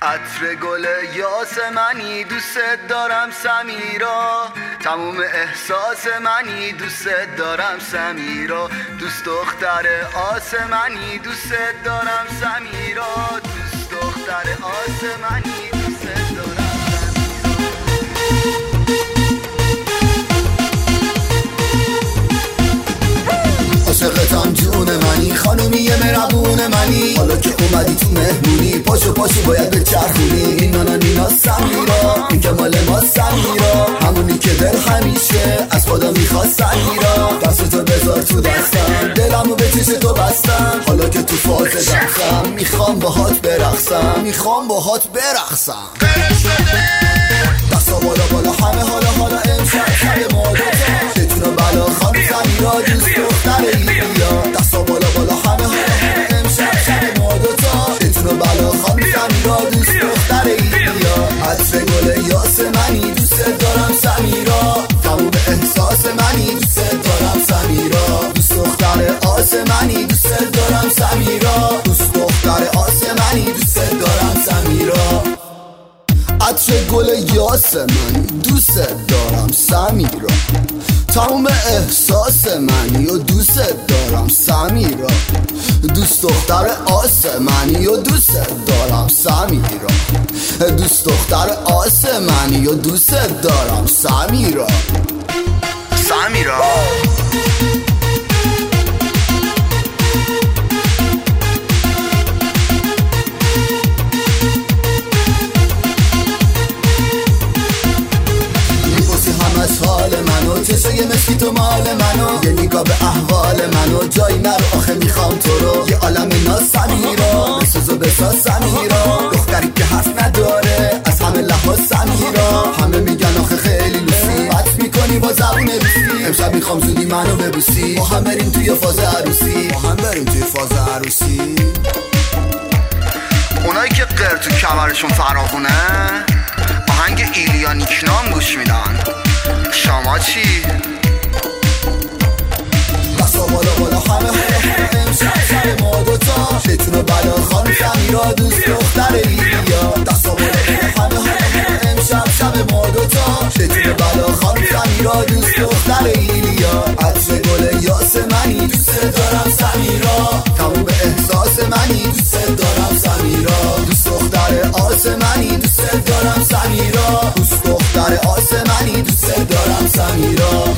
عطر گل یاسمنی دوست دارم سمیرا، تموم احساس منی دوست دارم سمیرا، دوست دختر آسمنی دوست دارم سمیرا، دوست دختر آسمنی دوست دارم عاشقتم جون منی، خانومی مهربون منی، حالا که اومدی تو مهمونی پاشو باید به چرخونی. این نانا نینا سمیرا، این که مال ما سمیرا، همونی که دل همیشه از خدا میخواد سمیرا. دستتو بذار تو دستم، دلمو به چش تو بستم، حالا که تو فاز دستم میخوام باهات برقصم، میخوام باهات برقصم. دستا بالا همه حالا امشب شب ما دوتا، بتونم بلا خانم سمیرا دوست دختر ایلیا. دستا بالا همه حالا امشب شب ما دوتا، بتونم بلا خانم سمیرا دوست دختر ایلیا. عطر گل یاسمنی دوست دارم سمیرا، تموم احساس منی دوست دارم سمیرا، دوست دختر آسمنی دوست دارم سمیرا، دوست دختر آسمنی دوست دارم سمیرا. عطر گل یاسمنی دوست دارم سمیرا، تموم احساس منی و دوست دارم سمیرا، دوست دختر آسمنی و دوست دارم سمیرا، دوست دختر آسمنی و دوست دارم سمیرا. سمیرا حال منو، چشای مشکی تو مال منو، یه نگاه به احوال منو، جایی نرو آخه میخوام تو رو. یه عالم ناز سمیرا، بساز و بساز سمیرا، دختری که حرف نداره از همه لحاظ سمیرا. همه میگن آخه خیلی لوسی، بط میکنی با زبون روسی، امشب میخوام زودی منو ببوسی، با هم بریم توی فاز عروسی، با هم بریم توی فاز عروسی. اونایی که قر تو کمرشون فراغونه آهنگ ایلیا نیکنام گوش میدن، شما چی؟ دستا بالا همه امشب شب ما دوتا، بتونه بلا خانم سمیرا دوست دختر ایلیا. دستا بالا همه امشب شب ما دوتا، بتونه بلا خانم سمیرا دوست دختر ایلیا. عطر گل یاسمنی دوست دارم سمیرا، تموم احساس منی دوست دارم سمیرا، دوست دختر آسمنی دوست دارم سمیرا، دوست دختر آسمنی دوست دارم سمیرا.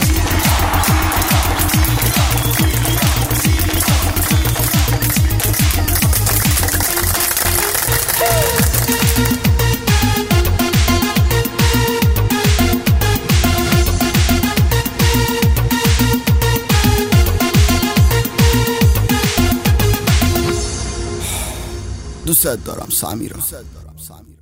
دوست دارم سمیرا.